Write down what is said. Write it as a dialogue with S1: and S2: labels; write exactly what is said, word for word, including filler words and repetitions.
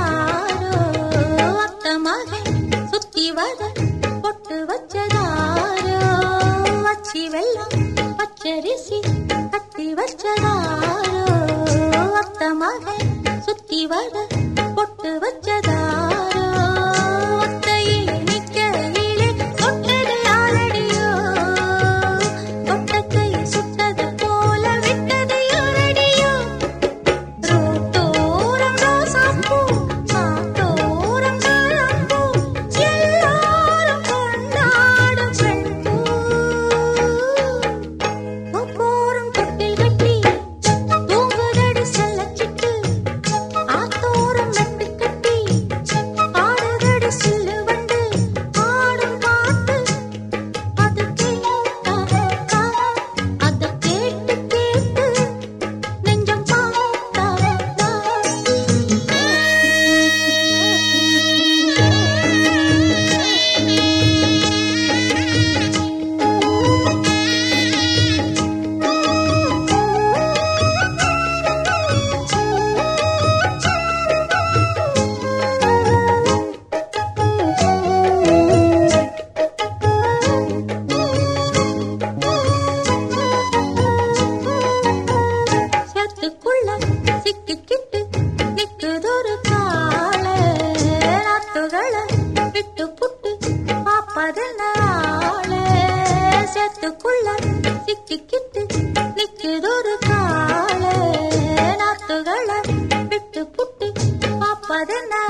S1: வச்சதாரோ அத்த மகன் சுத்தி வர பொட்டு வச்சதாரோ வச்சி வெள்ளம் பச்சரிசி கட்டி வச்சதாரோ அத்த மகன் சுத்தி வர பொட்டு வச்சதாரோ ஒத்தையில் நிக்கையிலே தொட்டது யாரடியோ தொட்டத்தை சுட்டது போல விட்டது யாரடியோ ரோட்டோரம் ரோசாப்பூ காத்தோரம் தாழம்பூ எல்லாரும் கொண்டாடும் பெண்பூ ஒவ்வொரும் தொட்டில் கட்டி தூங்குதடி செல்லச்சிட்டு ஆத்தோரம் மெட்டு கட்டி ஆடுதடி சில்லு வண்டு ஆடும் பாட்டு அது கேட்டா அதை கேட்டு கேட்டு நெஞ்சம் பார்த்தா சேத்துக்குள்ள சிக்கிக்கிட்டு நிக்குதொரு காள நாத்துகளை விட்டு புட்டு பாப்பதென்ன ஆள சேத்துக்குள்ள சிக்கிக்கிட்டு நிக்குதொரு காள நாத்துகளை விட்டு புட்டு பாப்பதென்ன